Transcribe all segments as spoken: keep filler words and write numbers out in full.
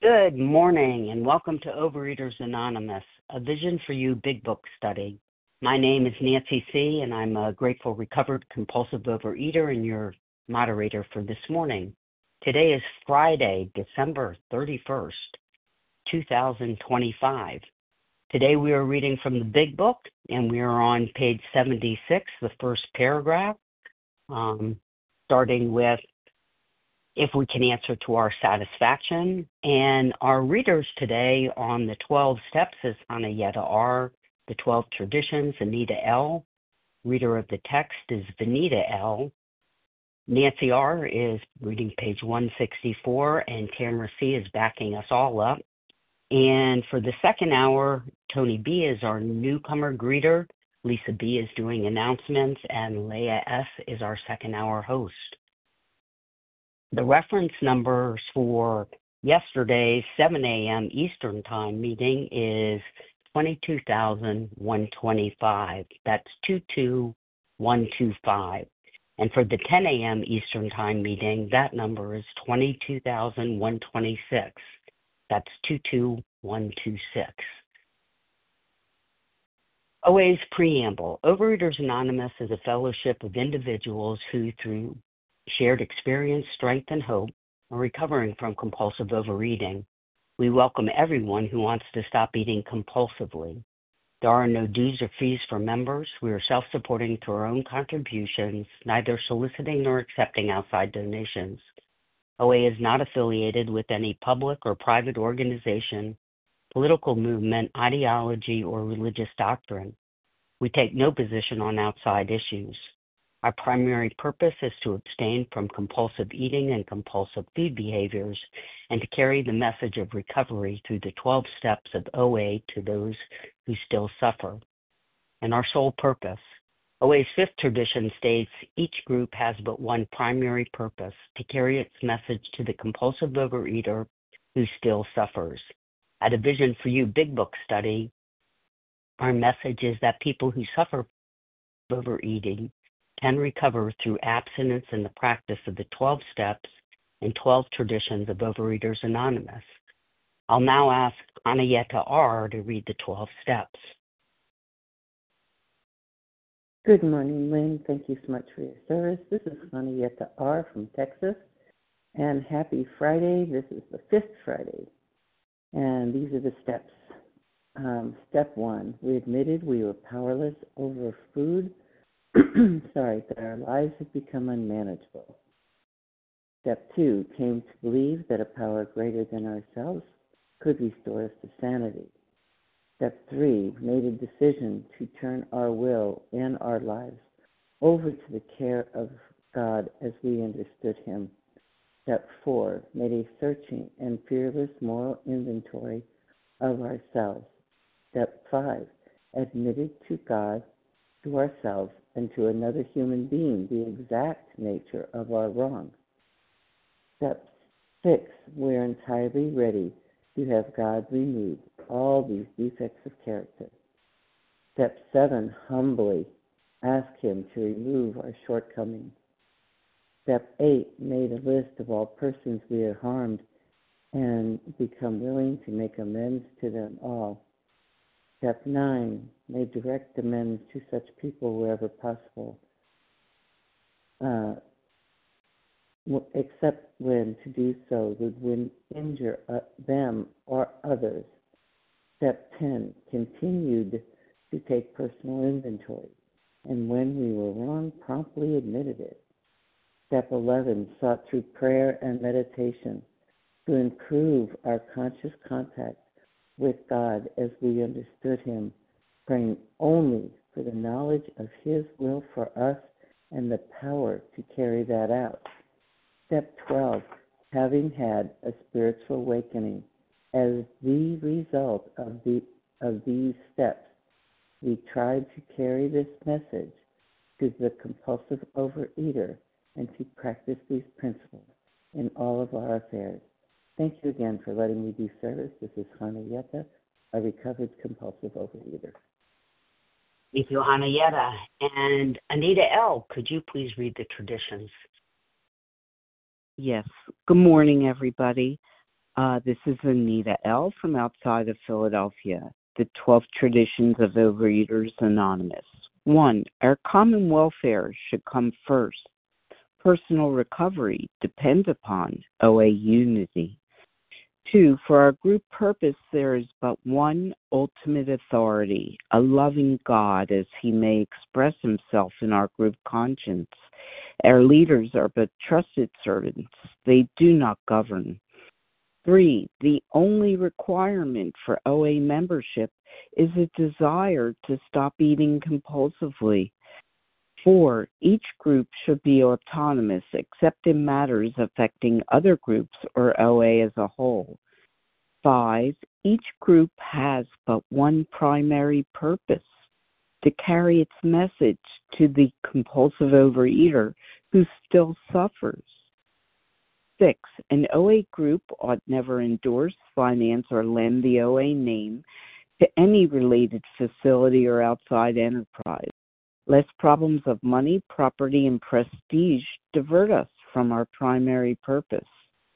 Good morning and welcome to Overeaters Anonymous, a Vision for You Big Book study. My name is Nancy C. and I'm a grateful recovered compulsive overeater and your moderator for this morning. Today is Friday, December thirty-first, twenty twenty-five. Today we are reading from the Big Book and we are on page seventy-six, the first paragraph, um, starting with if we can answer to our satisfaction. And our readers today on the twelve steps is Anayeta R., the twelve traditions, Anita L. Reader of the text is Vanita L. Nancy R. is reading page one sixty-four, and Tamara C. is backing us all up. And for the second hour, Tony B. is our newcomer greeter, Lisa B. is doing announcements, and Leah S. is our second hour host. The reference numbers for yesterday's seven a.m. Eastern Time meeting is twenty-two thousand one hundred twenty-five. That's two two one two five. And for the ten a.m. Eastern Time meeting, that number is twenty-two thousand one hundred twenty-six. That's two two one two six. O A's Preamble. Overeaters Anonymous is a fellowship of individuals who, through shared experience, strength, and hope, are recovering from compulsive overeating. We welcome everyone who wants to stop eating compulsively. There are no dues or fees for members. We are self-supporting through our own contributions, neither soliciting nor accepting outside donations. O A is not affiliated with any public or private organization, political movement, ideology, or religious doctrine. We take no position on outside issues. Our primary purpose is to abstain from compulsive eating and compulsive food behaviors and to carry the message of recovery through the twelve steps of O A to those who still suffer. And our sole purpose. O A's fifth tradition states each group has but one primary purpose, to carry its message to the compulsive overeater who still suffers. At a Vision for You Big Book study, our message is that people who suffer overeating can recover through abstinence and the practice of the twelve steps and twelve traditions of Overeaters Anonymous. I'll now ask Anayeta R. to read the twelve steps. Good morning, Lynn. Thank you so much for your service. This is Anayeta R. from Texas, and happy Friday. This is the fifth Friday, and these are the steps. Um, step one, we admitted we were powerless over food. Sorry, that our lives have become unmanageable. Step two, came to believe that a power greater than ourselves could restore us to sanity. Step three, made a decision to turn our will and our lives over to the care of God as we understood Him. Step four, made a searching and fearless moral inventory of ourselves. Step five, admitted to God, to ourselves, and to another human being the exact nature of our wrongs. Step six, we're entirely ready to have God remove all these defects of character. Step seven, humbly ask Him to remove our shortcomings. Step eight, made a list of all persons we have harmed and become willing to make amends to them all. Step nine, made direct amends to such people wherever possible, uh, except when to do so would win, injure uh, them or others. Step ten, continued to take personal inventory, and when we were wrong, promptly admitted it. Step eleven, sought through prayer and meditation to improve our conscious contact with God as we understood Him, praying only for the knowledge of His will for us and the power to carry that out. Step twelve, having had a spiritual awakening as the result of the of these steps, we tried to carry this message to the compulsive overeater and to practice these principles in all of our affairs. Thank you again for letting me do service. This is Anayeta, a recovered compulsive overeater. Thank you, Anayeta. And Anita L., could you please read the traditions? Yes. Good morning, everybody. Uh, this is Anita L. from outside of Philadelphia, the twelve Traditions of Overeaters Anonymous. One, our common welfare should come first. Personal recovery depends upon O A unity. Two, for our group purpose, there is but one ultimate authority, a loving God as he may express himself in our group conscience. Our leaders are but trusted servants. They do not govern. Three, the only requirement for O A membership is a desire to stop eating compulsively. Four, each group should be autonomous except in matters affecting other groups or O A as a whole. Five, each group has but one primary purpose, to carry its message to the compulsive overeater who still suffers. Six, an O A group ought never endorse, finance, or lend the O A name to any related facility or outside enterprise, lest problems of money, property, and prestige divert us from our primary purpose.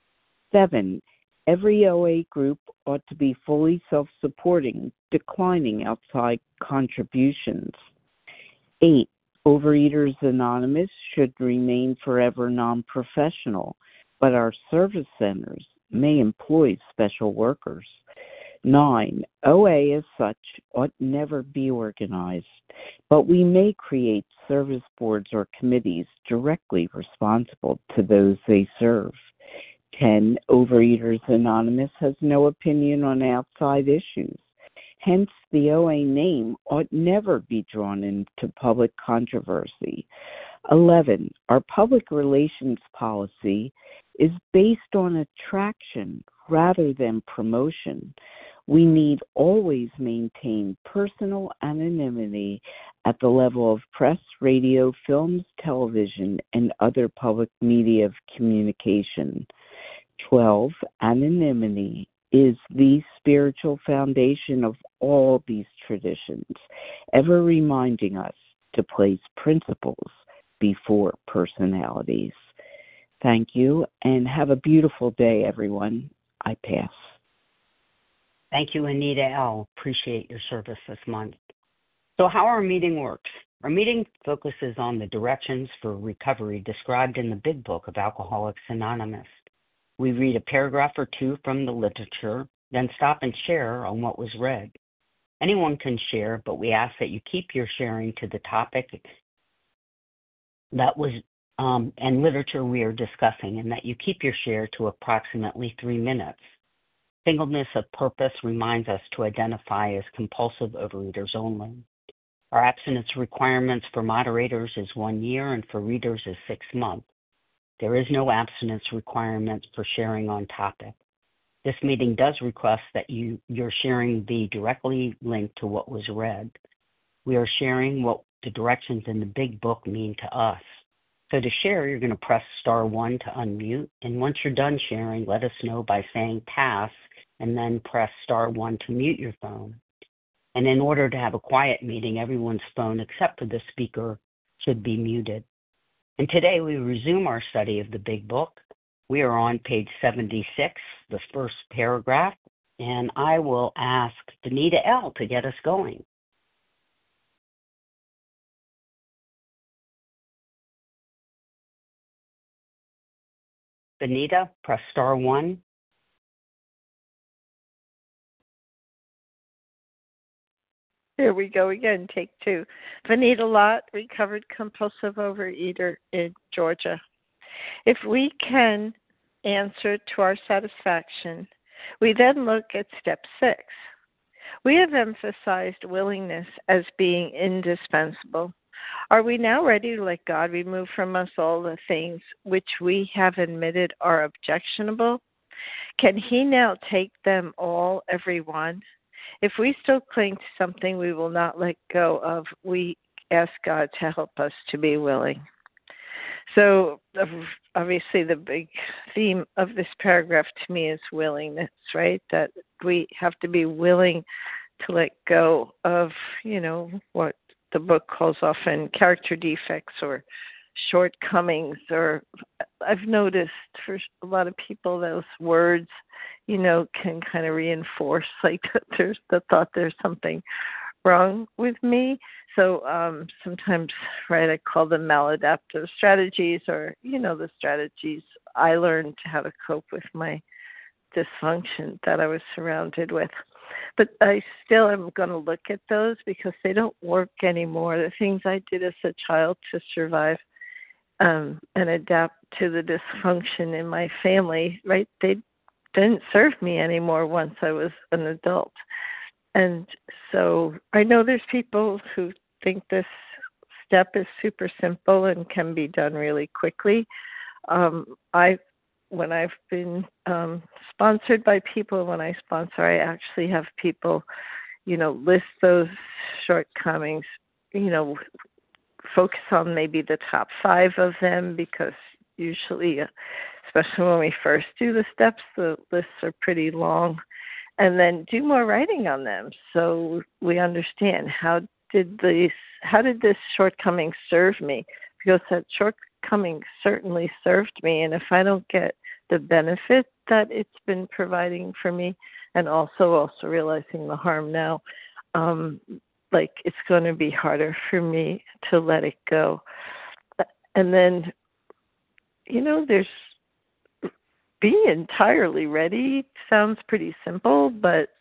Seven, every O A group ought to be fully self-supporting, declining outside contributions. Eight, Overeaters Anonymous should remain forever non-professional, but our service centers may employ special workers. Nine, O A as such ought never be organized, but we may create service boards or committees directly responsible to those they serve. Ten, Overeaters Anonymous has no opinion on outside issues. Hence, the O A name ought never be drawn into public controversy. Eleven, our public relations policy is based on attraction rather than promotion. We need always maintain personal anonymity at the level of press, radio, films, television, and other public media of communication. Twelve, anonymity is the spiritual foundation of all these traditions, ever reminding us to place principles before personalities. Thank you, and have a beautiful day, everyone. I pass. Thank you, Anita L. Appreciate your service this month. So how our meeting works. Our meeting focuses on the directions for recovery described in the Big Book of Alcoholics Anonymous. We read a paragraph or two from the literature, then stop and share on what was read. Anyone can share, but we ask that you keep your sharing to the topic that was um, and literature we are discussing, and that you keep your share to approximately three minutes. Singleness of purpose reminds us to identify as compulsive overeaters only. Our abstinence requirements for moderators is one year and for readers is six months. There is no abstinence requirement for sharing on topic. This meeting does request that you, your sharing be directly linked to what was read. We are sharing what the directions in the Big Book mean to us. So to share, you're going to press star one to unmute, and once you're done sharing, let us know by saying pass, and then press star one to mute your phone. And in order to have a quiet meeting, everyone's phone except for the speaker should be muted. And today we resume our study of the Big Book. We are on page seventy-six, the first paragraph, and I will ask Benita L. to get us going. Benita, press star one. Here we go again, take two. Vanita Lott, recovered compulsive overeater in Georgia. If we can answer to our satisfaction, we then look at step six. We have emphasized willingness as being indispensable. Are we now ready to let God remove from us all the things which we have admitted are objectionable? Can He now take them all, every one? If we still cling to something we will not let go of, we ask God to help us to be willing. So obviously the big theme of this paragraph to me is willingness, right? That we have to be willing to let go of, you know, what the book calls often character defects or shortcomings, or I've noticed for a lot of people those words you know, can kind of reinforce like that there's the thought there's something wrong with me. So um, sometimes, right, I call them maladaptive strategies, or, you know, the strategies I learned how to cope with my dysfunction that I was surrounded with. But I still am going to look at those because they don't work anymore. The things I did as a child to survive um, and adapt to the dysfunction in my family, right, they didn't serve me anymore once I was an adult. And so I know there's people who think this step is super simple and can be done really quickly. Um, I, when I've been um, sponsored by people, when I sponsor, I actually have people, you know, list those shortcomings, you know, focus on maybe the top five of them, because usually, uh, especially when we first do the steps, the lists are pretty long. And then do more writing on them so we understand how did these, how did this shortcoming serve me? Because that shortcoming certainly served me, and if I don't get the benefit that it's been providing for me, and also also realizing the harm now, um, like it's going to be harder for me to let it go. And then, you know, there's being entirely ready sounds pretty simple, but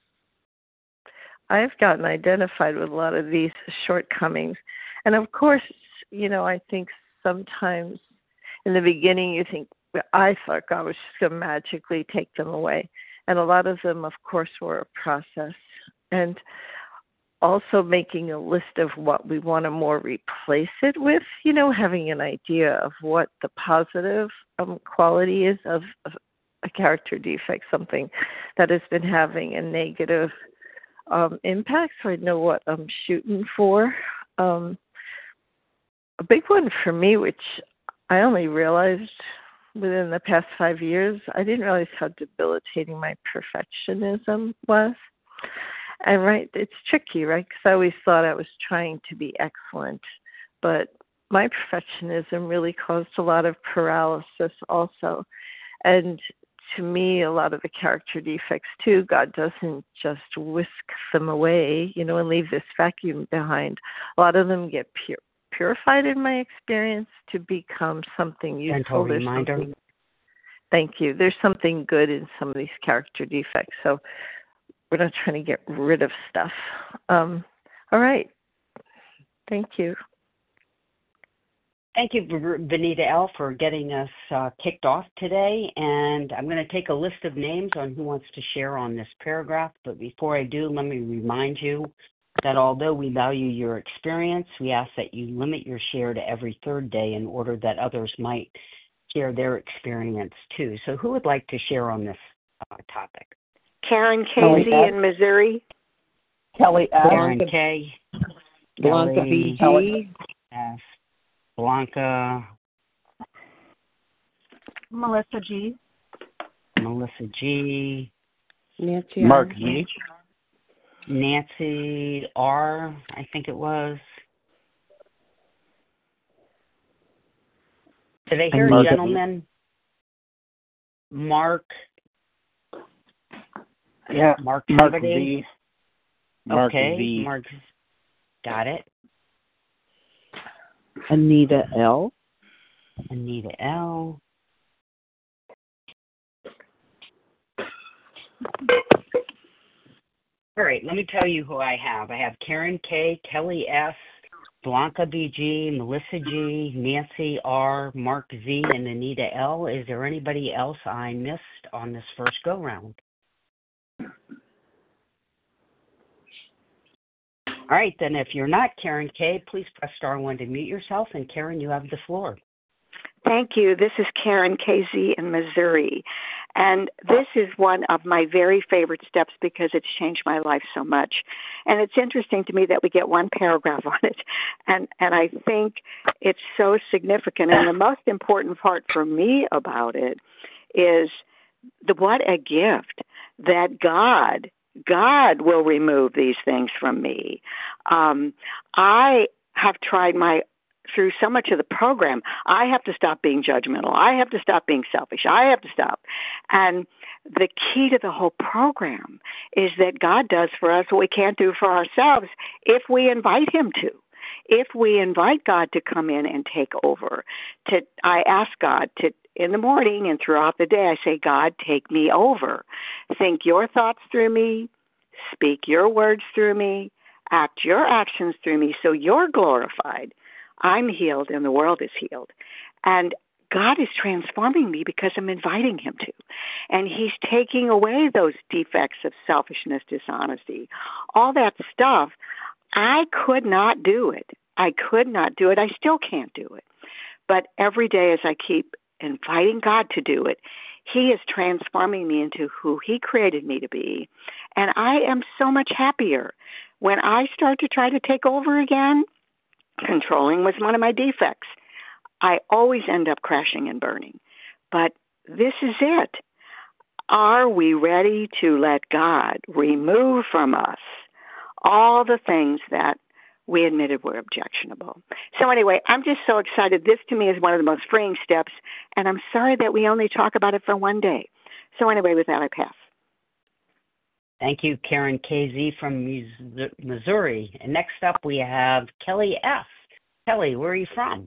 I've gotten identified with a lot of these shortcomings. And of course, you know, I think sometimes in the beginning you think, I thought God was just going to magically take them away. And a lot of them, of course, were a process. And also making a list of what we want to more replace it with, you know, having an idea of what the positive um, quality is of, of a character defect, something that has been having a negative um, impact, so I know what I'm shooting for. Um, a big one for me, which I only realized within the past five years, I didn't realize how debilitating my perfectionism was. And right, it's tricky, right? Because I always thought I was trying to be excellent, but my perfectionism really caused a lot of paralysis also. And to me, a lot of the character defects too, God doesn't just whisk them away, you know, and leave this vacuum behind. A lot of them get pure, purified in my experience to become something useful. Gentle There's reminder. something, thank you. There's something good in some of these character defects. So we're not trying to get rid of stuff. Um, all right. Thank you. Thank you, Vanita L., for getting us uh, kicked off today. And I'm going to take a list of names on who wants to share on this paragraph. But before I do, let me remind you that although we value your experience, we ask that you limit your share to every third day in order that others might share their experience too. So who would like to share on this uh, topic? Karen K Z in Missouri. Kelly S. Karen K. Blanca B G. S. Blanca. Melissa G. Melissa G. Nancy Mark R. Z. Nancy R., I think it was. Did I hear Mark a gentleman? Mark. Yeah, Mark Mark somebody? Z. Mark okay, Z. Mark. Got it. Anita L. Anita L. All right, let me tell you who I have. I have Karen K., Kelly S., Blanca B G, Melissa G, Nancy R, Mark Z, and Anita L. Is there anybody else I missed on this first go-round? All right, then if you're not Karen K., please press star one to mute yourself. And Karen, you have the floor. Thank you. This is Karen K Z in Missouri. And this is one of my very favorite steps because it's changed my life so much. And it's interesting to me that we get one paragraph on it. And, and I think it's so significant. And the most important part for me about it is the what a gift that God, God will remove these things from me. Um, I have tried my through so much of the program, I have to stop being judgmental. I have to stop being selfish. I have to stop. And the key to the whole program is that God does for us what we can't do for ourselves if we invite him to. If we invite God to come in and take over, to I ask God to, in the morning and throughout the day, I say, God, take me over. Think your thoughts through me, speak your words through me, act your actions through me so you're glorified. I'm healed and the world is healed. And God is transforming me because I'm inviting him to. And he's taking away those defects of selfishness, dishonesty, all that stuff. I could not do it. I could not do it. I still can't do it. But every day as I keep inviting God to do it, he is transforming me into who he created me to be. And I am so much happier. When I start to try to take over again, controlling was one of my defects. I always end up crashing and burning. But this is it. Are we ready to let God remove from us all the things that we admitted were objectionable? So anyway, I'm just so excited. This to me is one of the most freeing steps, and I'm sorry that we only talk about it for one day. So anyway, with that, I pass. Thank you, Karen K Z from Missouri. And next up, we have Kelly F. Kelly, where are you from?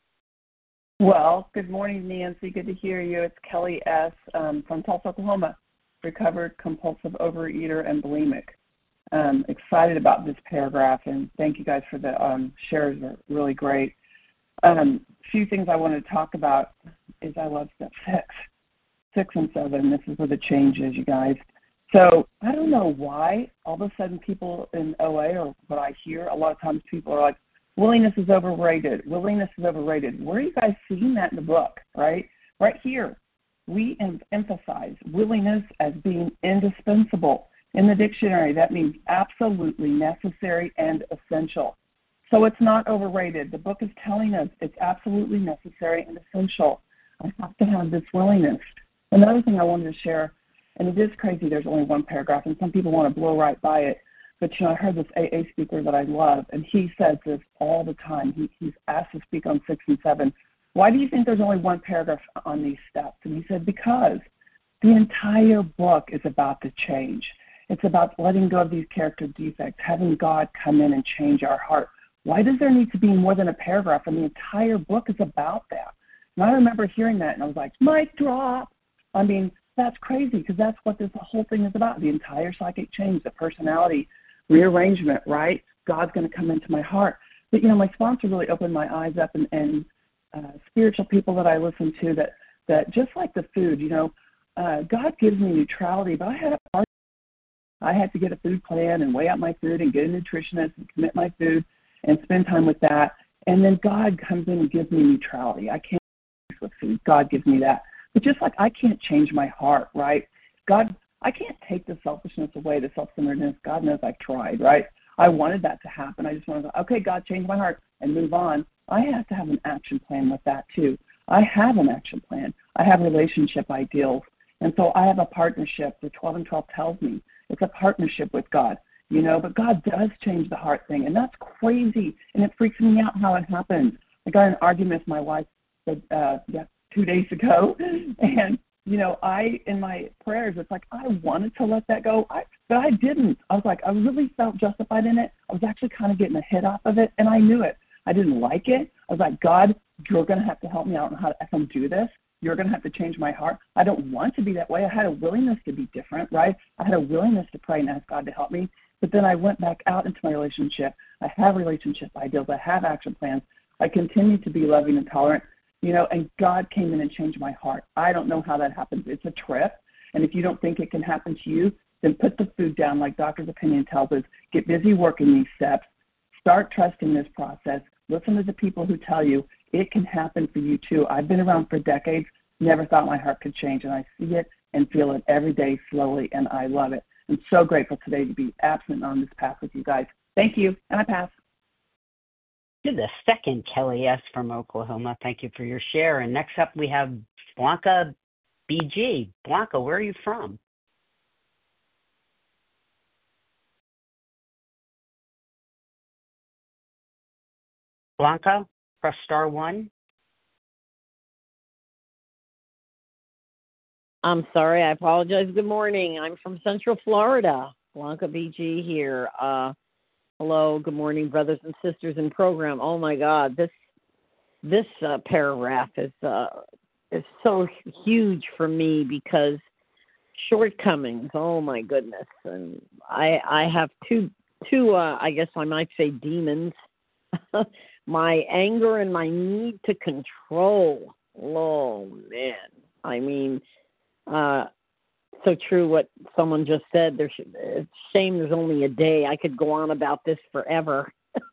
Well, good morning, Nancy. Good to hear you. It's Kelly S. Um, from Tulsa, Oklahoma, recovered compulsive overeater and bulimic. Um, excited about this paragraph, and thank you guys for the um, shares. Are really great. Um, few things I want to talk about is I love step six, six and seven. This is where the change is, you guys. So I don't know why all of a sudden people in O A, or what I hear, a lot of times people are like, willingness is overrated. Willingness is overrated. Where are you guys seeing that in the book, right? Right here, we em- emphasize willingness as being indispensable. In the dictionary, that means absolutely necessary and essential. So it's not overrated. The book is telling us it's absolutely necessary and essential. I have to have this willingness. Another thing I wanted to share, and it is crazy, there's only one paragraph, and some people want to blow right by it. But, you know, I heard this A A speaker that I love, and he says this all the time. He, he's asked to speak on six and seven. Why do you think there's only one paragraph on these steps? And he said, because the entire book is about the change. It's about letting go of these character defects, having God come in and change our heart. Why does there need to be more than a paragraph? And the entire book is about that. And I remember hearing that, and I was like, mic drop. I mean, that's crazy, because that's what this whole thing is about, the entire psychic change, the personality rearrangement, right? God's going to come into my heart. But, you know, my sponsor really opened my eyes up, and, and uh, spiritual people that I listen to, that, that just like the food, you know, uh, God gives me neutrality, but I had a part. I had to get a food plan and weigh out my food and get a nutritionist and commit my food and spend time with that. And then God comes in and gives me neutrality. I can't with food. God gives me that. But just like I can't change my heart, right? God, I can't take the selfishness away, the self-centeredness. God knows I've tried, right? I wanted that to happen. I just wanted to, okay, God, change my heart and move on. I have to have an action plan with that too. I have an action plan. I have relationship ideals. And so I have a partnership. The twelve and twelve tells me it's a partnership with God, you know, but God does change the heart thing. And that's crazy. And it freaks me out how it happens. I got in an argument with my wife uh, yeah, two days ago. And, you know, I, in my prayers, it's like I wanted to let that go, I, but I didn't. I was like, I really felt justified in it. I was actually kind of getting a hit off of it, and I knew it. I didn't like it. I was like, God, you're going to have to help me out on how to if do this. You're going to have to change my heart. I don't want to be that way. I had a willingness to be different, right? I had a willingness to pray and ask God to help me. But then I went back out into my relationship. I have relationship ideals. I have action plans. I continue to be loving and tolerant, you know, and God came in and changed my heart. I don't know how that happens. It's a trip. And if you don't think it can happen to you, then put the food down like Doctor's Opinion tells us. Get busy working these steps. Start trusting this process. Listen to the people who tell you it can happen for you too. I've been around for decades, never thought my heart could change, and I see it and feel it every day slowly, and I love it. I'm so grateful today to be absent on this path with you guys. Thank you, and I pass. To the second Kelly S. from Oklahoma. Thank you for your share. And next up we have Blanca B G. Blanca, where are you from? Blanca? press star one. I'm sorry. I apologize. Good morning. I'm from Central Florida. Blanca B G here. Uh, hello. Good morning, brothers and sisters in program. Oh my God, this this uh, paragraph is uh, is so huge for me because shortcomings. Oh my goodness, and I I have two two. Uh, I guess I might say demons. My anger and my need to control. Oh man, I mean. Uh, so true what someone just said. There's it's a shame there's only a day. I could go on about this forever.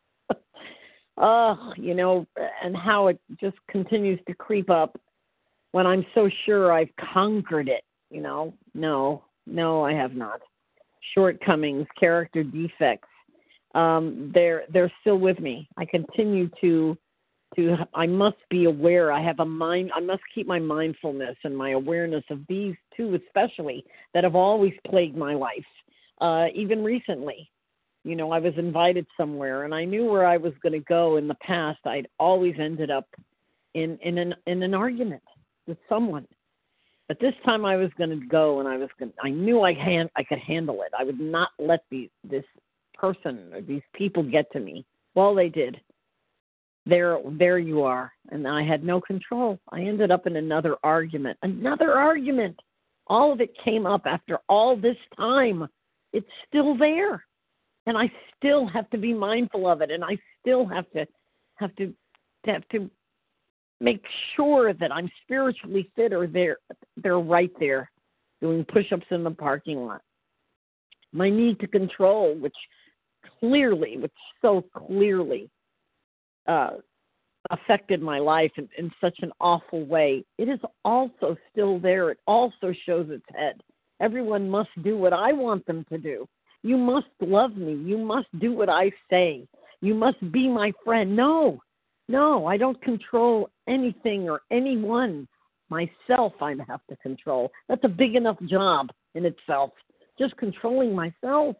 Oh, you know, and how it just continues to creep up when I'm so sure I've conquered it. You know, no, no, I have not. Shortcomings, character defects, um, they're they're still with me. I continue to. To, I must be aware. I have a mind. I must keep my mindfulness and my awareness of these two, especially that have always plagued my life. Uh, even recently, you know, I was invited somewhere, and I knew where I was going to go. In the past, I'd always ended up in in an in an argument with someone. But this time, I was going to go, and I was going. I knew I hand I could handle it. I would not let these this person or these people get to me. Well, they did. There, there you are. And I had no control. I ended up in another argument, another argument. All of it came up after all this time. It's still there. And I still have to be mindful of it. And I still have to, have to, have to make sure that I'm spiritually fit or they're, they're right there doing push-ups in the parking lot. My need to control, which clearly, which so clearly, Uh, affected my life in, in such an awful way. It is also still there. It also shows its head. Everyone must do what I want them to do. You must love me. You must do what I say. You must be my friend. No, no, I don't control anything or anyone. Myself I have to control. That's a big enough job in itself, just controlling myself.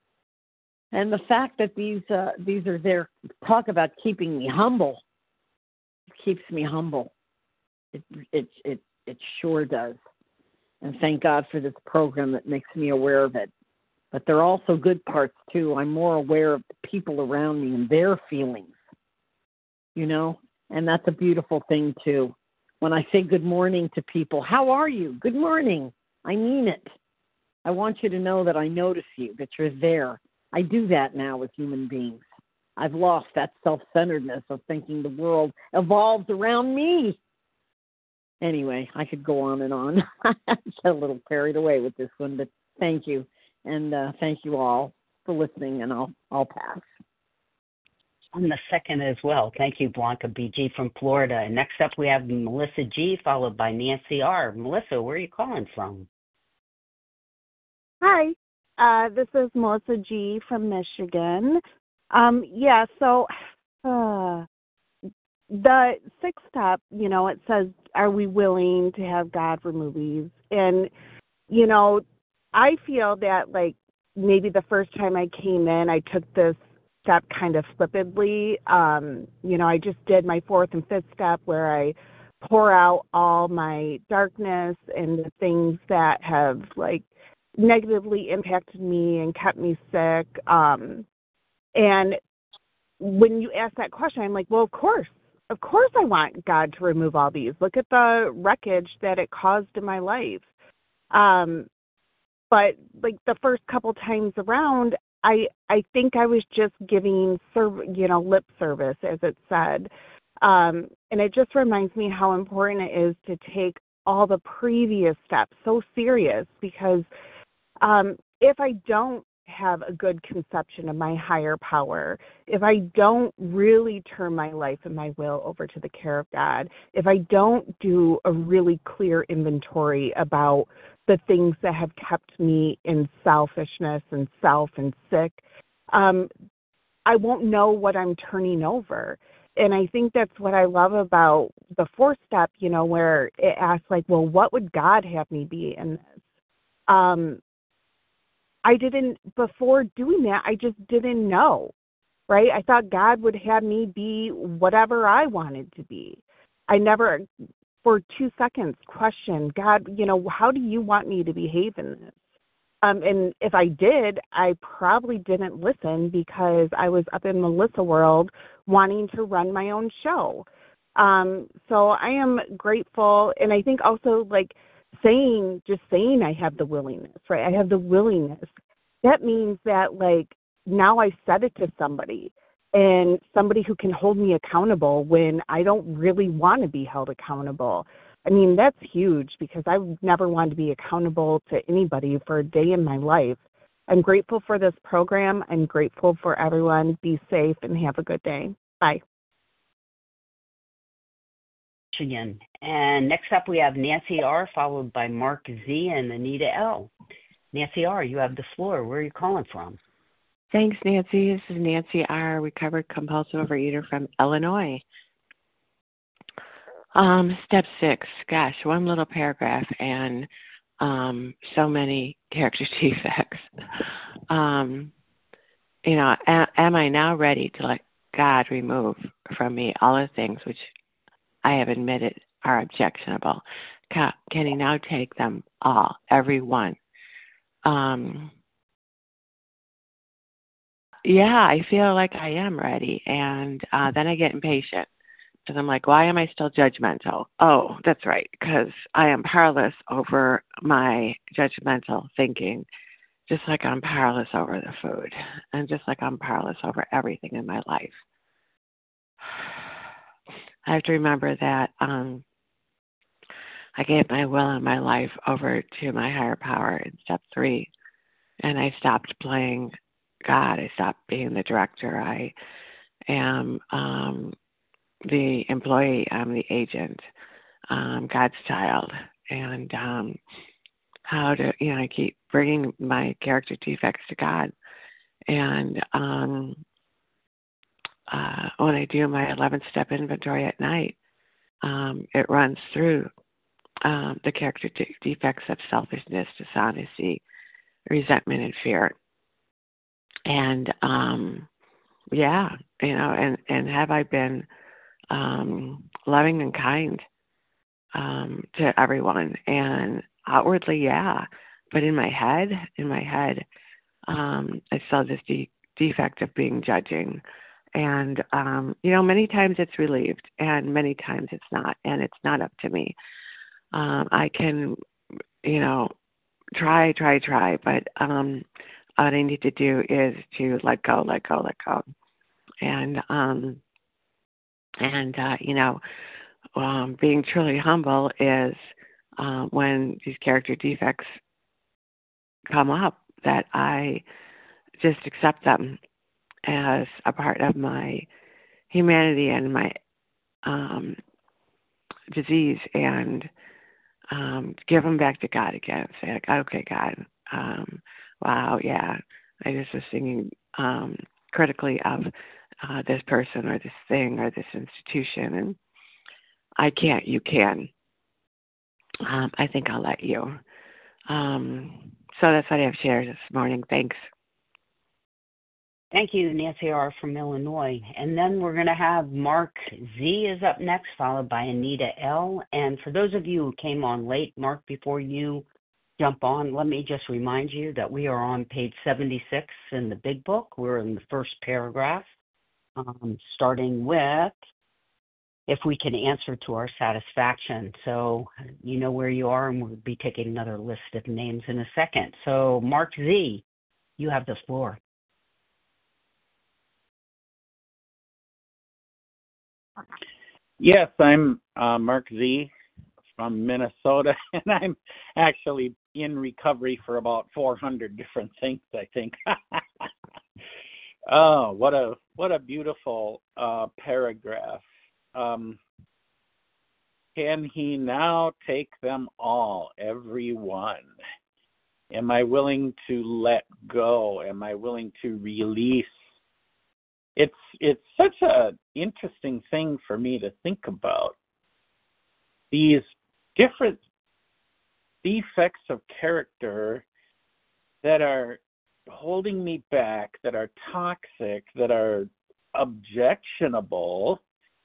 And the fact that these uh, these are there, talk about keeping me humble. It keeps me humble. It it it it sure does. And thank God for this program that makes me aware of it. But there are also good parts too. I'm more aware of the people around me and their feelings. You know, and that's a beautiful thing too. When I say good morning to people, how are you? Good morning. I mean it. I want you to know that I notice you, that you're there. I do that now with human beings. I've lost that self-centeredness of thinking the world evolves around me. Anyway, I could go on and on. I got a little carried away with this one, but thank you. And uh, thank you all for listening, and I'll, I'll pass. On the second as well. Thank you, Blanca B G from Florida. And next up, we have Melissa G, followed by Nancy R. Melissa, where are you calling from? Hi. Uh, this is Melissa G. from Michigan. Um, yeah, so uh, the sixth step, you know, it says, are we willing to have God remove these? And, you know, I feel that, like, maybe the first time I came in, I took this step kind of flippantly. Um, you know, I just did my fourth and fifth step where I pour out all my darkness and the things that have, like, negatively impacted me and kept me sick. Um, and when you ask that question, I'm like, well, of course, of course I want God to remove all these. Look at the wreckage that it caused in my life. Um, but like the first couple times around, I I think I was just giving, serv- you know, lip service, as it said. Um, and it just reminds me how important it is to take all the previous steps so serious, because Um, if I don't have a good conception of my higher power, if I don't really turn my life and my will over to the care of God, if I don't do a really clear inventory about the things that have kept me in selfishness and self and sick, um, I won't know what I'm turning over. And I think that's what I love about the fourth step, you know, where it asks, like, well, what would God have me be in this? Um, I didn't, before doing that, I just didn't know. right? I thought God would have me be whatever I wanted to be. I never, for two seconds, questioned, God, you know, how do you want me to behave in this? Um, and if I did, I probably didn't listen because I was up in Melissa world wanting to run my own show. Um, so I am grateful. And I think also like saying, just saying I have the willingness, right? I have the willingness. That means that like now I said it to somebody, and somebody who can hold me accountable when I don't really want to be held accountable. I mean, that's huge because I've never wanted to be accountable to anybody for a day in my life. I'm grateful for this program. I'm grateful for everyone. Be safe and have a good day. Bye. Again. And next up we have Nancy R., followed by Mark Z. and Anita L. Nancy R., you have the floor. Where are you calling from? Thanks, Nancy. This is Nancy R., recovered compulsive overeater from Illinois. Um, step six, gosh, one little paragraph and um, so many character defects. Um, you know, a- am I now ready to let God remove from me all the things which I have admitted are objectionable? Can, can he now take them all, every one? Um, yeah, I feel like I am ready. And uh, then I get impatient. Because I'm like, why am I still judgmental? Oh, that's right, because I am powerless over my judgmental thinking, just like I'm powerless over the food, and just like I'm powerless over everything in my life. I have to remember that um, I gave my will and my life over to my higher power in step three, and I stopped playing God. I stopped being the director. I am um, the employee, I'm the agent, um, God's child, and um, how to, you know, I keep bringing my character defects to God. And um, uh, when I do my eleven-step inventory at night, um, it runs through um, the character de- defects of selfishness, dishonesty, resentment, and fear. And um, yeah, you know, and, and have I been Um, loving and kind um, to everyone, and outwardly, yeah, but in my head, in my head, um, I saw this de- defect of being judging, and um, you know, many times it's relieved, and many times it's not, and it's not up to me. Um, I can, you know, try, try, try, but um, what I need to do is to let go, let go, let go, and um, And, uh, you know, um, being truly humble is uh, when these character defects come up, that I just accept them as a part of my humanity and my um, disease, and um, give them back to God again. Say, like, okay, God, um, wow, yeah, I just was thinking um, critically of uh, this person or this thing or this institution, and I can't, you can. Um, I think I'll let you. Um, so that's what I have shared this morning. Thanks. Thank you, Nancy R. from Illinois. And then we're going to have Mark Z. is up next, followed by Anita L. And for those of you who came on late, Mark, before you jump on, let me just remind you that we are on page seventy-six in the Big Book. We're in the first paragraph, um, starting with, if we can answer to our satisfaction. So you know where you are, and we'll be taking another list of names in a second. So Mark Z., you have the floor. Yes, I'm uh, Mark Z. from Minnesota, and I'm actually in recovery for about four hundred different things, I think. Oh, what a what a beautiful uh, paragraph. Um, can he now take them all, every one? Am I willing to let go? Am I willing to release? It's it's such an interesting thing for me to think about. These different defects of character that are holding me back, that are toxic, that are objectionable,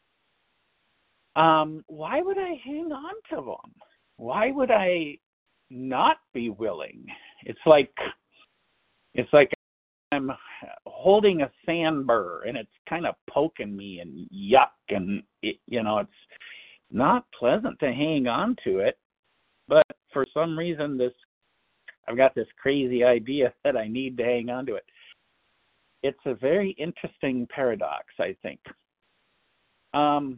um, why would I hang on to them? Why would I not be willing? It's like it's like I'm holding a sand burr and it's kind of poking me and yuck, and it, you know, it's not pleasant to hang on to it. But for some reason, this I've got this crazy idea that I need to hang on to it. It's a very interesting paradox, I think. Um,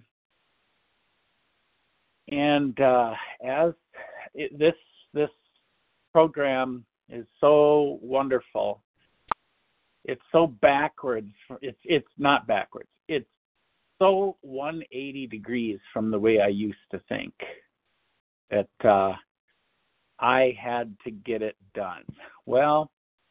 and uh, as it, this this program is so wonderful, it's so backwards. It's it's not backwards. It's so one hundred eighty degrees from the way I used to think that uh, I had to get it done. Well,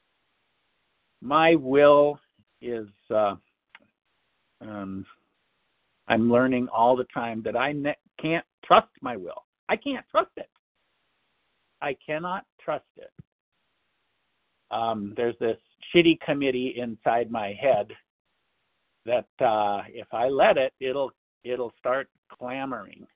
my will is, uh, um, I'm learning all the time that I ne- can't trust my will. I can't trust it. I cannot trust it. Um, there's this shitty committee inside my head that uh, if I let it, it'll it'll start clamoring.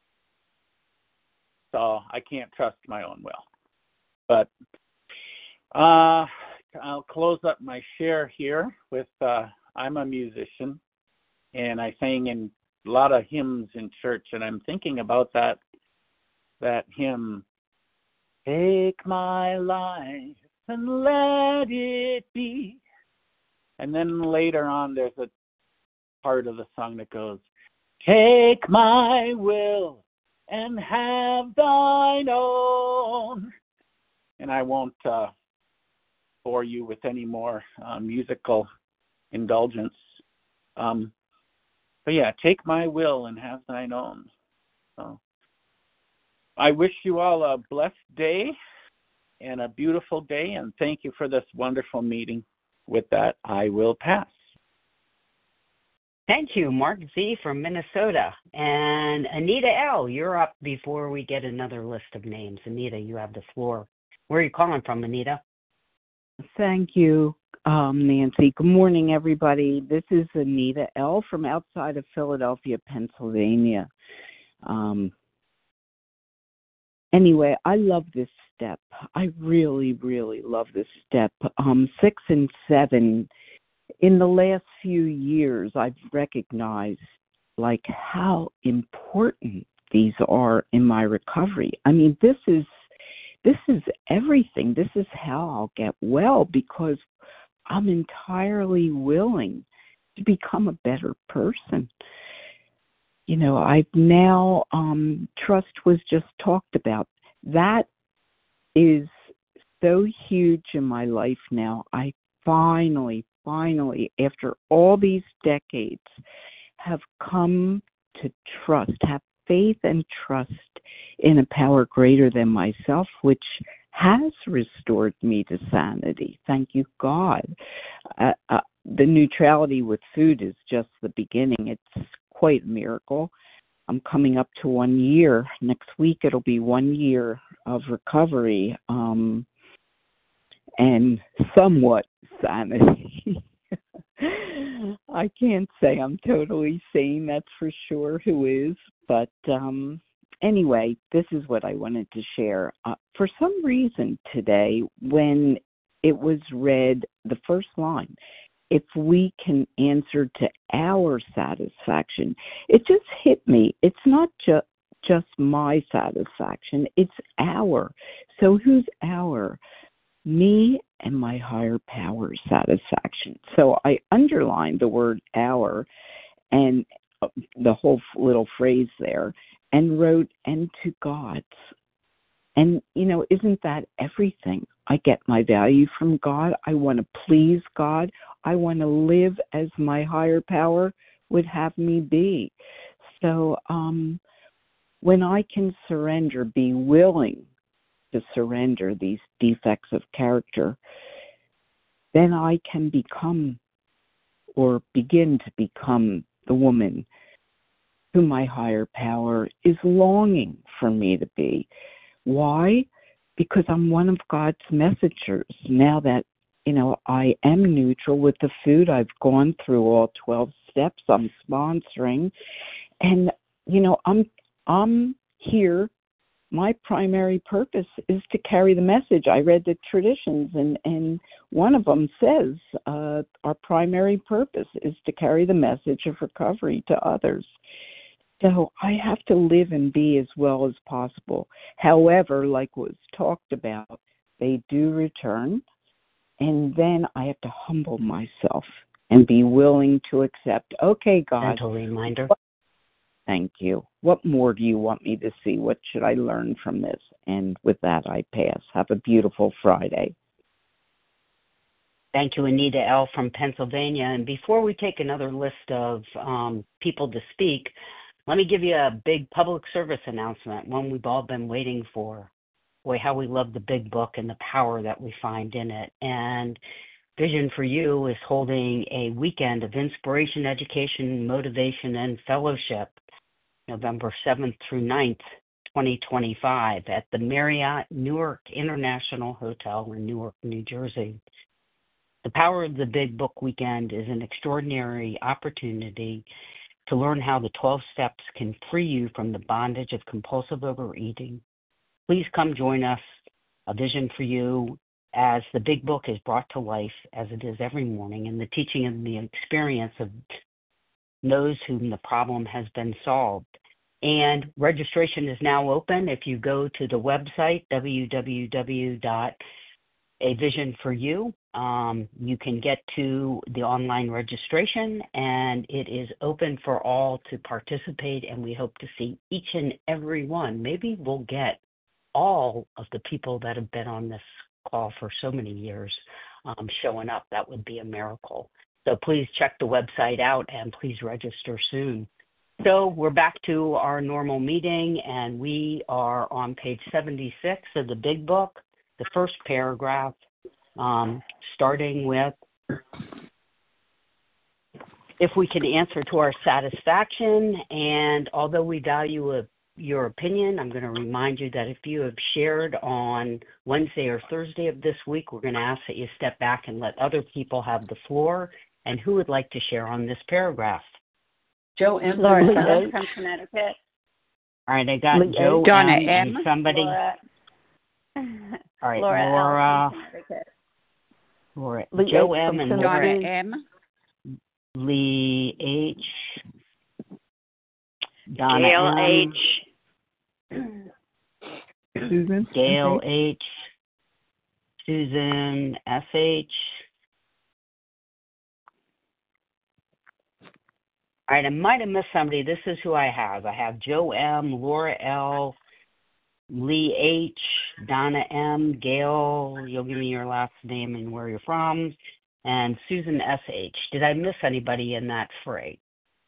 So I can't trust my own will. But uh, I'll close up my share here with uh, I'm a musician, and I sang in a lot of hymns in church, and I'm thinking about that that hymn, "Take my life and let it be." And then later on, there's a part of the song that goes, "Take my will and have thine own." And I won't uh, bore you with any more uh, musical indulgence. Um, but yeah, take my will and have thine own. So I wish you all a blessed day and a beautiful day, and thank you for this wonderful meeting. With that, I will pass. Thank you, Mark Z. from Minnesota. And Anita L., you're up before we get another list of names. Anita, you have the floor. Where are you calling from, Anita? Thank you, um, Nancy. Good morning, everybody. This is Anita L. from outside of Philadelphia, Pennsylvania. Um, anyway, I love this step. I really, really love this step. Um, six and seven, in the last few years, I've recognized like how important these are in my recovery. I mean, this is this is everything. This is how I'll get well, because I'm entirely willing to become a better person. You know, I've now, um, trust was just talked about. That is so huge in my life now. I finally, finally, after all these decades, have come to trust, have faith and trust in a power greater than myself, which has restored me to sanity. Thank you, God. Uh, uh, the neutrality with food is just the beginning. It's quite a miracle. I'm coming up to one year. Next week it'll be one year of recovery um, and somewhat sanity. I can't say I'm totally sane, that's for sure. Who is? But um, anyway, this is what I wanted to share. Uh, for some reason today, when it was read, the first line, if we can answer to our satisfaction, it just hit me. It's not ju- just my satisfaction, it's our. So who's our? Me and my higher power satisfaction. So I underlined the word our and the whole little phrase there and wrote, and to God's. And, you know, isn't that everything? I get my value from God. I want to please God. I want to live as my higher power would have me be. So um, when I can surrender, be willing to surrender these defects of character, then I can become or begin to become the woman who my higher power is longing for me to be. Why? Because I'm one of God's messengers. Now that you know, I am neutral with the food. I've gone through all twelve steps. I'm sponsoring. And, you know, I'm I'm here. My primary purpose is to carry the message. I read the traditions, and, and one of them says uh, our primary purpose is to carry the message of recovery to others. So I have to live and be as well as possible. However, like was talked about, they do return, and then I have to humble myself and be willing to accept, okay, God. Gentle reminder. Thank you. What more do you want me to see? What should I learn from this? And with that, I pass. Have a beautiful Friday. Thank you, Anita L. from Pennsylvania. And before we take another list of um, people to speak, let me give you a big public service announcement, one we've all been waiting for. Boy, how we love the big book and the power that we find in it. And Vision for You is holding a weekend of inspiration, education, motivation, and fellowship, November seventh through ninth, twenty twenty-five, at the Marriott Newark International Hotel in Newark, New Jersey. The Power of the Big Book Weekend is an extraordinary opportunity to learn how the twelve steps can free you from the bondage of compulsive overeating. Please come join us, A Vision for You, as the Big Book is brought to life, as it is every morning, in the teaching and the experience of those whom the problem has been solved. And registration is now open. If you go to the website, w w w dot a vision for you, um, you can get to the online registration, and it is open for all to participate, and we hope to see each and every one. Maybe we'll get all of the people that have been on this call for so many years um, showing up. That would be a miracle. So please check the website out and please register soon. So we're back to our normal meeting, and we are on page seventy-six of the Big Book, the first paragraph, um, starting with, if we can answer to our satisfaction. And although we value a, your opinion, I'm going to remind you that if you have shared on Wednesday or Thursday of this week, we're going to ask that you step back and let other people have the floor. And who would like to share on this paragraph? Joe M. Laura Laura from Connecticut. All right, I got Lee Joe Donna M. M. and somebody. Laura. All right, Laura, Laura. Laura, Laura Lee Joe H. M. and from Laura Donna M. Lee H. Donna Gail M. H. Susan. Gail H. Susan S H. All right, I might have missed somebody. This is who I have. I have Joe M., Laura L., Lee H., Donna M., Gail, you'll give me your last name and where you're from, and Susan S H. Did I miss anybody in that fray?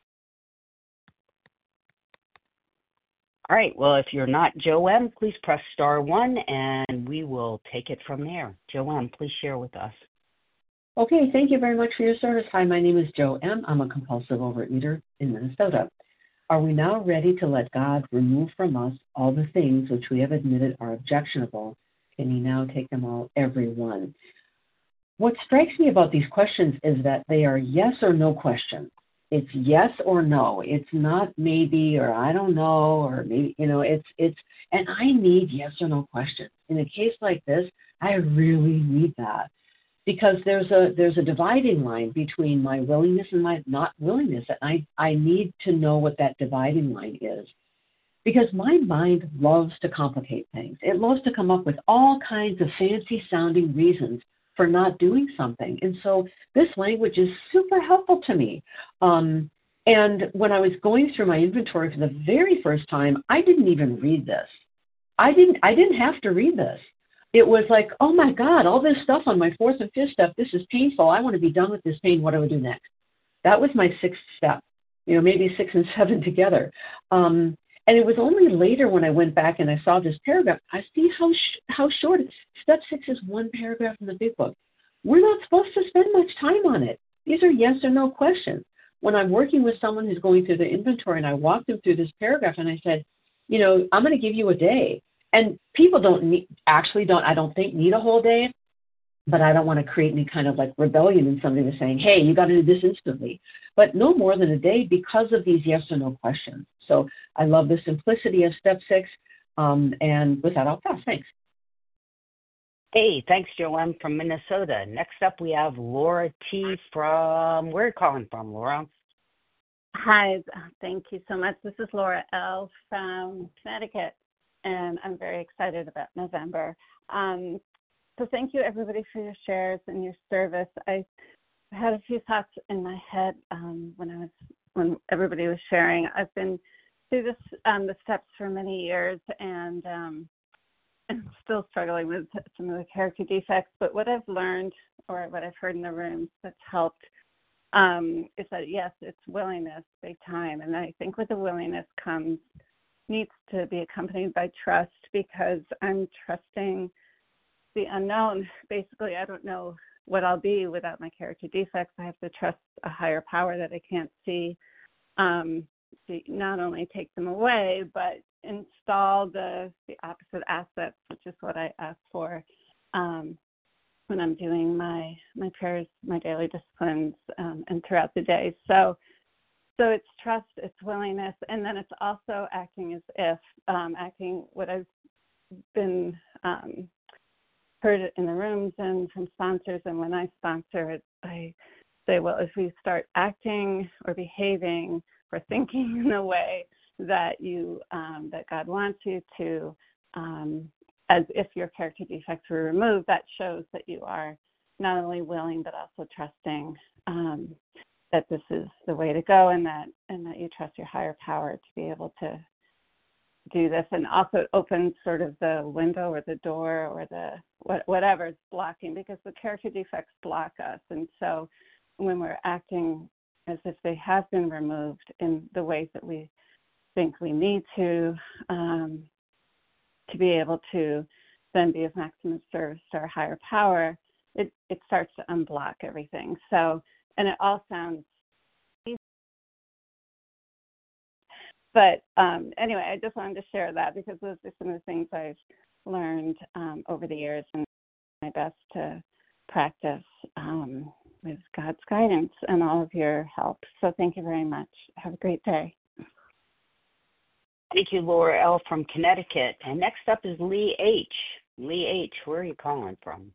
All right, well, if you're not Joe M., please press star one, and we will take it from there. Joe M., please share with us. Okay, thank you very much for your service. Hi, my name is Joe M. I'm a compulsive overeater in Minnesota. Are we now ready to let God remove from us all the things which we have admitted are objectionable? Can He now take them all, every one? What strikes me about these questions is that they are yes or no questions. It's yes or no. It's not maybe or I don't know or maybe, you know, it's, it's, and I need yes or no questions. In a case like this, I really need that. Because there's a there's a dividing line between my willingness and my not willingness. And I, I need to know what that dividing line is. Because my mind loves to complicate things. It loves to come up with all kinds of fancy-sounding reasons for not doing something. And so this language is super helpful to me. Um, and when I was going through my inventory for the very first time, I didn't even read this. I didn't I didn't have to read this. It was like, oh, my God, all this stuff on my fourth and fifth step, this is painful. I want to be done with this pain. What do I do next? That was my sixth step, you know, maybe six and seven together. Um, and it was only later when I went back and I saw this paragraph, I see how sh- how short it is. Step six is one paragraph in the Big Book. We're not supposed to spend much time on it. These are yes or no questions. When I'm working with someone who's going through the inventory and I walk them through this paragraph and I said, you know, I'm going to give you a day. And people don't need, actually don't, I don't think, need a whole day. but I don't want to create any kind of like rebellion in somebody that's saying, hey, you got to do this instantly. But no more than a day because of these yes or no questions. So I love the simplicity of step six. Um, and with that, I'll pass. Thanks. Hey, thanks, Joanne from Minnesota. Next up, we have Laura T. from, where are you calling from, Laura? Hi, thank you so much. This is Laura L. from Connecticut, and I'm very excited about November. Um, so thank you, everybody, for your shares and your service. I had a few thoughts in my head um, when I was when everybody was sharing. I've been through this um, the steps for many years, and um, I'm still struggling with some of the character defects. But what I've learned, or what I've heard in the rooms that's helped, um, is that yes, it's willingness, big time. And I think with the willingness comes needs to be accompanied by trust, because I'm trusting the unknown. Basically, I don't know what I'll be without my character defects. I have to trust a higher power that I can't see um, to not only take them away, but install the, the opposite assets, which is what I ask for um, when I'm doing my my prayers, my daily disciplines, um, and throughout the day. So, so it's trust, it's willingness, and then it's also acting as if, um, acting what I've been um, heard in the rooms and from sponsors, and when I sponsor it, I say, well, if we start acting or behaving or thinking in a way that you um, that God wants you to, um, as if your character defects were removed, that shows that you are not only willing but also trusting um, that this is the way to go, and that and that you trust your higher power to be able to do this. And also it opens sort of the window or the door or the whatever is blocking, because the character defects block us. And so when we're acting as if they have been removed in the ways that we think we need to, um, to be able to then be of maximum service to our higher power, it, it starts to unblock everything. So, and it all sounds easy. But um, anyway, I just wanted to share that, because those are some of the things I've learned um, over the years, and my best to practice um, with God's guidance and all of your help. So thank you very much. Have a great day. Thank you, Laura L. from Connecticut. And next up is Lee H. Lee H., where are you calling from?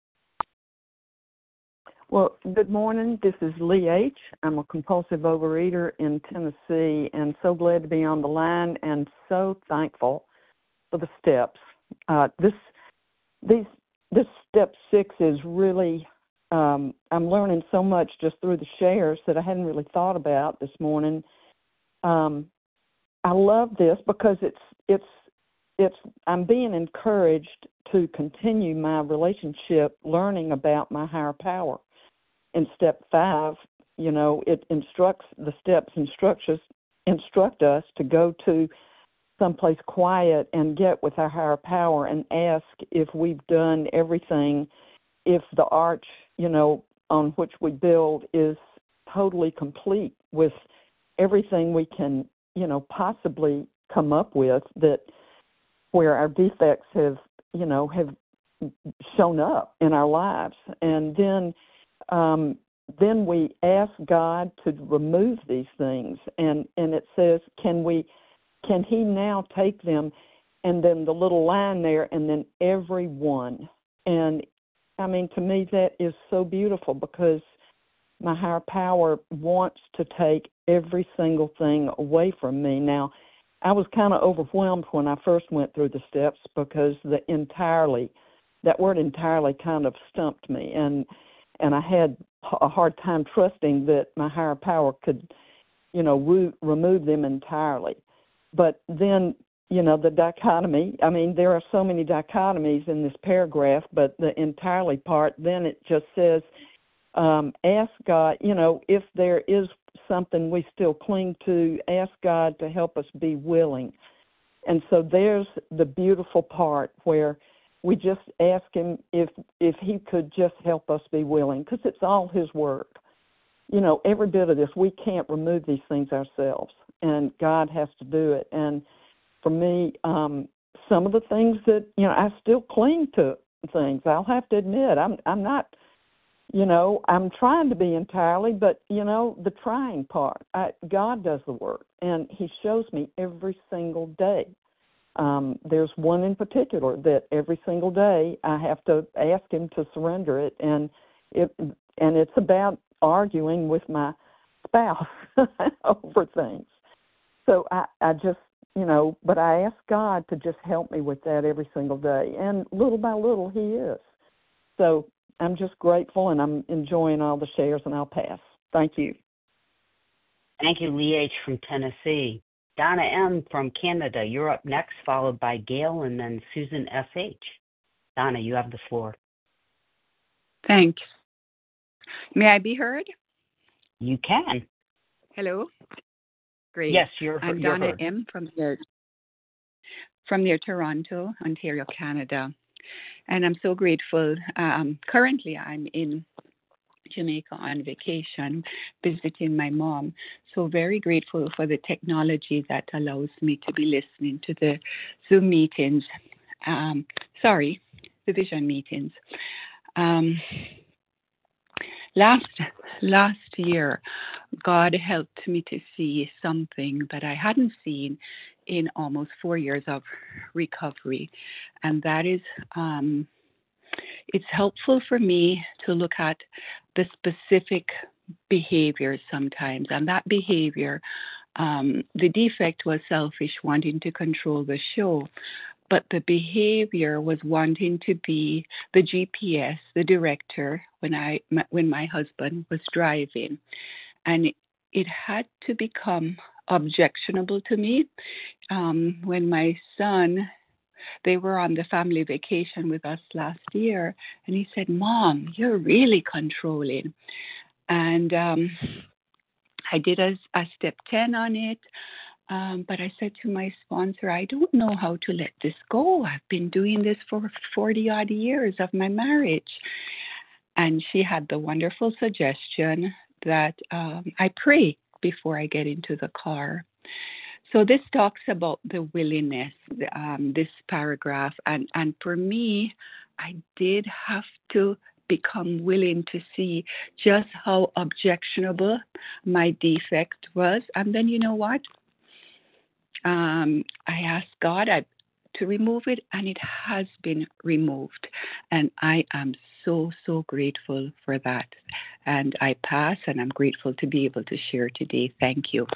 Well, good morning. This is Lee H. I'm a compulsive overeater in Tennessee, and so glad to be on the line, and so thankful for the steps. Uh, this, these, this step six is really, um, I'm learning so much just through the shares that I hadn't really thought about this morning. Um, I love this because it's it's it's I'm being encouraged to continue my relationship, learning about my higher power. In step five, you know, it instructs the steps instructs us instruct us to go to someplace quiet and get with our higher power and ask if we've done everything, if the arch, you know, on which we build is totally complete with everything we can, you know, possibly come up with, that where our defects have, you know, have shown up in our lives. And then um, then we ask God to remove these things. And, and it says, can we, can he now take them? And then the little line there, and then everyone. And I mean, to me, that is so beautiful, because my higher power wants to take every single thing away from me. Now, I was kind of overwhelmed when I first went through the steps, because the entirely, that word entirely kind of stumped me. And and I had a hard time trusting that my higher power could, you know, re- remove them entirely. But then, you know, the dichotomy, I mean, there are so many dichotomies in this paragraph, but the entirely part, then it just says, um, ask God, you know, if there is something we still cling to, ask God to help us be willing. And so there's the beautiful part where we just ask him if if he could just help us be willing, because it's all his work. You know, every bit of this, we can't remove these things ourselves, and God has to do it. And for me, um, some of the things that, you know, I still cling to things. I'll have to admit, I'm I'm not, you know, I'm trying to be entirely, but, you know, the trying part, I, God does the work, and he shows me every single day. Um, there's one in particular that every single day I have to ask him to surrender it, and it and it's about arguing with my spouse over things. So I, I just, you know, but I ask God to just help me with that every single day, and little by little he is. So I'm just grateful, and I'm enjoying all the shares, and I'll pass. Thank you. Thank you, Lee H. from Tennessee. Donna M. from Canada, you're up next, followed by Gail and then Susan S H. Donna, you have the floor. Thanks. May I be heard? You can. Hello. Great. Yes, you're, I'm you're Donna heard. M. from near, from near Toronto, Ontario, Canada. And I'm so grateful. Um, currently, I'm in Jamaica on vacation, visiting my mom. So very grateful for the technology that allows me to be listening to the Zoom meetings. Um, sorry, the vision meetings. Um, last last year, God helped me to see something that I hadn't seen in almost four years of recovery, and that is um, it's helpful for me to look at the specific behaviors sometimes. And that behavior, um, the defect was selfish, wanting to control the show. But the behavior was wanting to be the G P S, the director, when I when my husband was driving. And it, it had to become objectionable to me. Um, when my son, they were on the family vacation with us last year, and he said, "Mom, you're really controlling." And um, I did a, a step ten on it, um, but I said to my sponsor, I don't know how to let this go. I've been doing this for forty odd years of my marriage. And she had the wonderful suggestion that um, I pray before I get into the car. So this talks about the willingness, um, this paragraph. And, and for me, I did have to become willing to see just how objectionable my defect was. And then you know what? Um, I asked God I, to remove it, and it has been removed. And I am so, so grateful for that. And I pass, and I'm grateful to be able to share today. Thank you.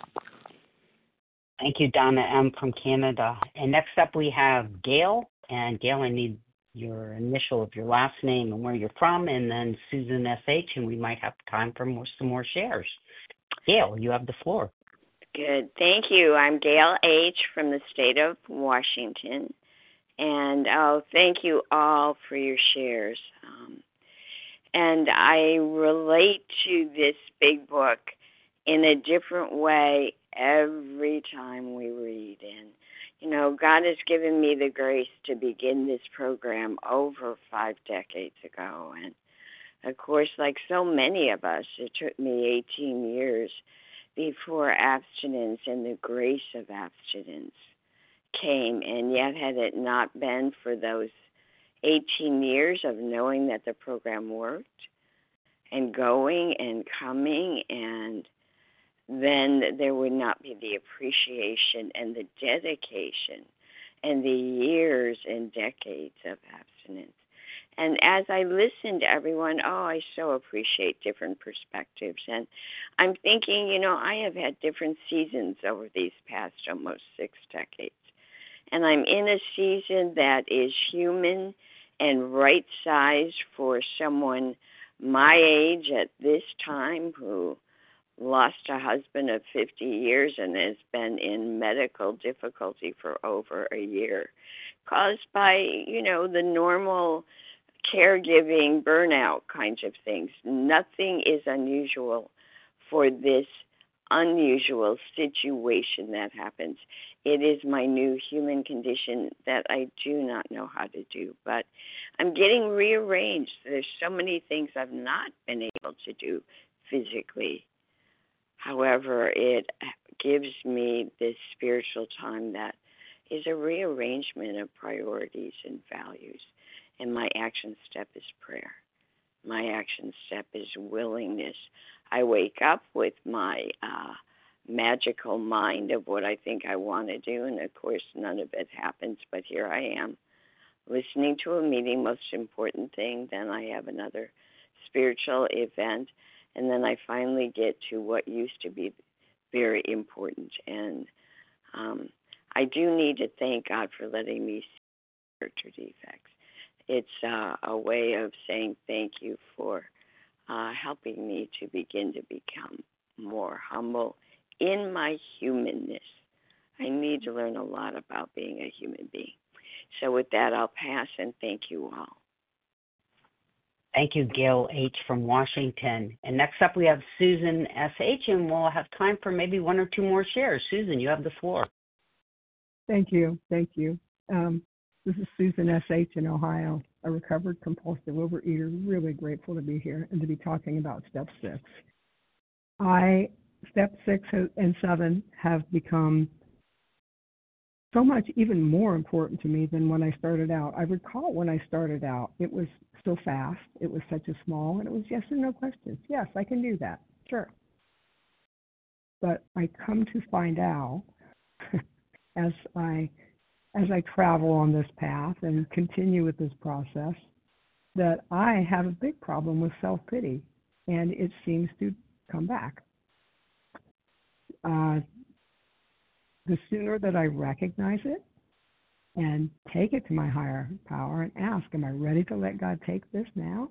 Thank you, Donna M. from Canada. And next up we have Gail. And Gail, I need your initial of your last name and where you're from, and then Susan S H, and we might have time for more, some more shares. Gail, you have the floor. Good. Thank you. I'm Gail H. from the state of Washington. And oh, thank you all for your shares. Um, and I relate to this big book in a different way every time we read. And, you know, God has given me the grace to begin this program over five decades ago. And, of course, like so many of us, it took me eighteen years before abstinence and the grace of abstinence came. And yet, had it not been for those eighteen years of knowing that the program worked and going and coming, and then there would not be the appreciation and the dedication and the years and decades of abstinence. And as I listen to everyone, oh, I so appreciate different perspectives. And I'm thinking, you know, I have had different seasons over these past almost six decades. And I'm in a season that is human and right-sized for someone my age at this time who lost a husband of fifty years and has been in medical difficulty for over a year, caused by, you know, the normal caregiving, burnout kinds of things. Nothing is unusual for this unusual situation that happens. It is my new human condition that I do not know how to do, but I'm getting rearranged. There's so many things I've not been able to do physically. However, it gives me this spiritual time that is a rearrangement of priorities and values. And my action step is prayer. My action step is willingness. I wake up with my uh, magical mind of what I think I want to do, and of course none of it happens, but here I am, listening to a meeting, most important thing. Then I have another spiritual event, and then I finally get to what used to be very important. And um, I do need to thank God for letting me see character defects. It's uh, a way of saying thank you for uh, helping me to begin to become more humble in my humanness. I need to learn a lot about being a human being. So with that, I'll pass, and thank you all. Thank you, Gail H. from Washington. And next up, we have Susan S H, and we'll have time for maybe one or two more shares. Susan, you have the floor. Thank you. Thank you. Um, this is Susan S H in Ohio, a recovered compulsive overeater. Really grateful to be here and to be talking about step six. I, step six and seven have become so much even more important to me than when I started out. I recall when I started out, it was so fast, it was such a small, and it was yes and no questions. Yes, I can do that, sure. But I come to find out as I as I travel on this path and continue with this process that I have a big problem with self-pity, and it seems to come back. Uh, The sooner that I recognize it and take it to my higher power and ask, am I ready to let God take this now?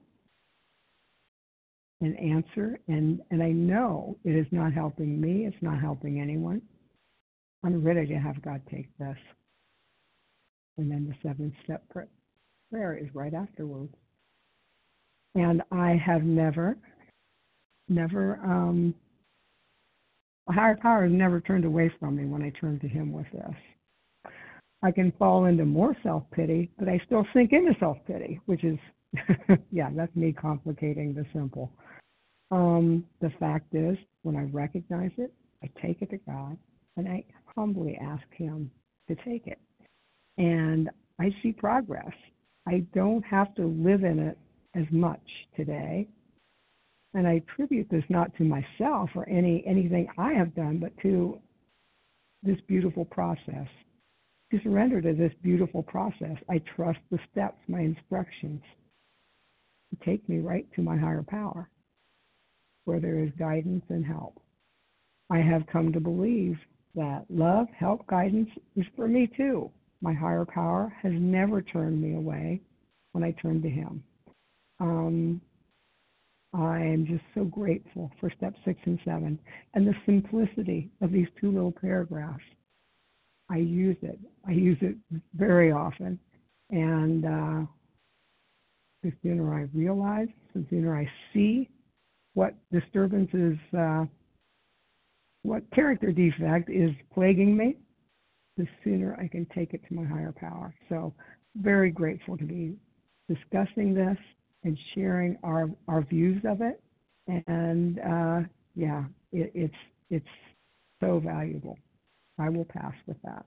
And answer, and, and I know it is not helping me, it's not helping anyone. I'm ready to have God take this. And then the seven-step prayer is right afterwards. And I have never, never, um, a higher power has never turned away from me when I turn to him with this. I can fall into more self-pity, but I still sink into self-pity, which is, yeah, that's me complicating the simple. Um, the fact is, when I recognize it, I take it to God, and I humbly ask him to take it. And I see progress. I don't have to live in it as much today. And I attribute this not to myself or any anything I have done, but to this beautiful process. To surrender to this beautiful process, I trust the steps, my instructions, to take me right to my higher power, where there is guidance and help. I have come to believe that love, help, guidance is for me too. My higher power has never turned me away when I turn to him. Um, I am just so grateful for step six and seven and the simplicity of these two little paragraphs. I use it. I use it very often. And uh, the sooner I realize, the sooner I see what disturbance is, uh, what character defect is plaguing me, the sooner I can take it to my higher power. So very grateful to be discussing this and sharing our, our views of it. And uh, yeah, it, it's it's so valuable. I will pass with that.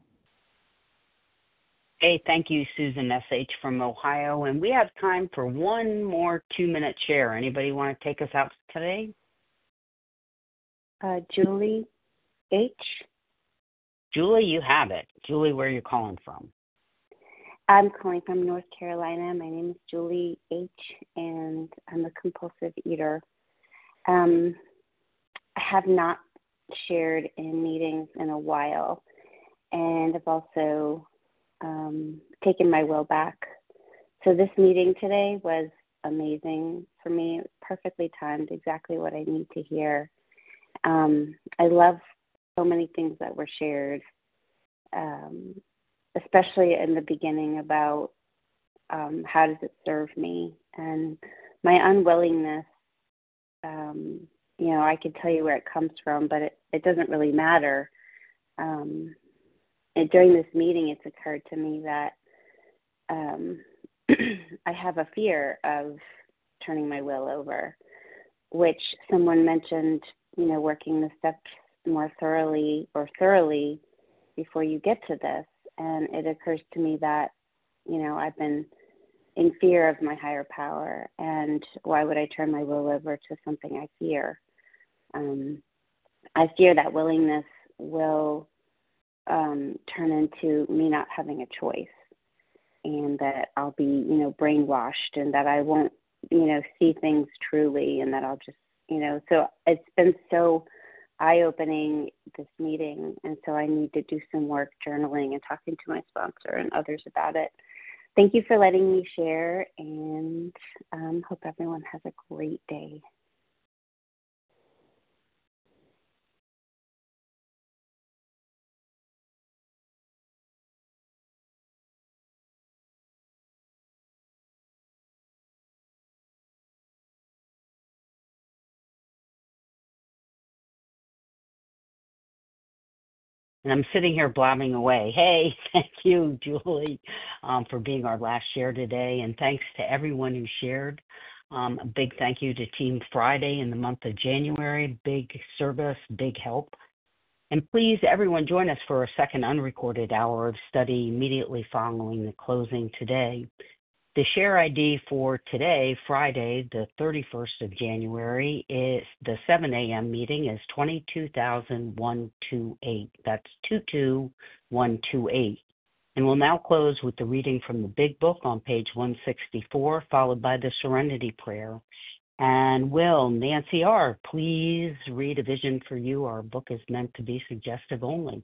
Hey, thank you, Susan S H from Ohio. And we have time for one more two-minute share. Anybody want to take us out today? Uh, Julie H. Julie, you have it. Julie, where are you calling from? I'm calling from North Carolina. My name is Julie H., and I'm a compulsive eater. Um, I have not shared in meetings in a while, and I've also um, taken my will back. So this meeting today was amazing for me. It was perfectly timed, exactly what I need to hear. Um, I love so many things that were shared, um, especially in the beginning about um, how does it serve me, and my unwillingness. Um, you know, I could tell you where it comes from, but it, it doesn't really matter. Um, and during this meeting, it's occurred to me that um, I have a fear of turning my will over, which someone mentioned, you know, working the steps more thoroughly or thoroughly before you get to this. And it occurs to me that, you know, I've been in fear of my higher power. And why would I turn my will over to something I fear? Um, I fear that willingness will um, turn into me not having a choice, and that I'll be, you know, brainwashed, and that I won't, you know, see things truly, and that I'll just, you know, so it's been so eye-opening, this meeting, and so I need to do some work journaling and talking to my sponsor and others about it. Thank you for letting me share, and um, hope everyone has a great day. And I'm sitting here blabbing away. Hey, thank you, Julie, um, for being our last share today. And thanks to everyone who shared. Um, a big thank you to Team Friday in the month of January. Big service, big help. And please, everyone, join us for a second unrecorded hour of study immediately following the closing today. The share I D for today, Friday, the thirty-first of January, is the seven a.m. meeting is twenty-two thousand one hundred twenty-eight. That's two two one two eight. And we'll now close with the reading from the Big Book on page one sixty-four, followed by the Serenity Prayer. And will Nancy R., please read A Vision for You? Our book is meant to be suggestive only.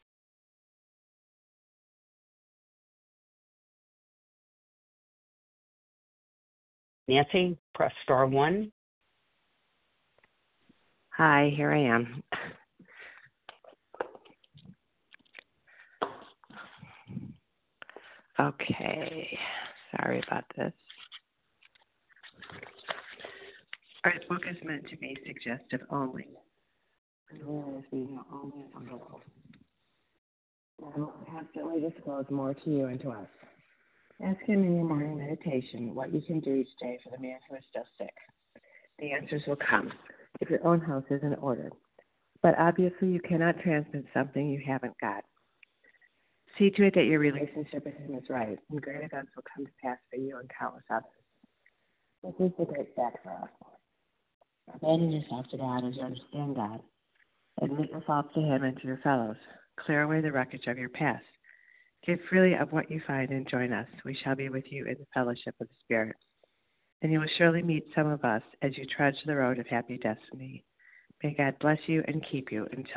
Nancy, press star one. Hi, here I am. Okay, sorry about this. Our book is meant to be suggestive only. And whereas we know only as a whole, I will constantly disclose more to you and to us. Ask him in your morning meditation what you can do each day for the man who is still sick. The answers will come if your own house isn't ordered. But obviously you cannot transmit something you haven't got. See to it that your relationship with him is right, and great events will come to pass for you and countless others. This is the great fact for us. Abandon yourself to God as you understand God. Admit your faults to him and to your fellows. Clear away the wreckage of your past. Give freely of what you find and join us. We shall be with you in the fellowship of the Spirit. And you will surely meet some of us as you trudge the road of happy destiny. May God bless you and keep you until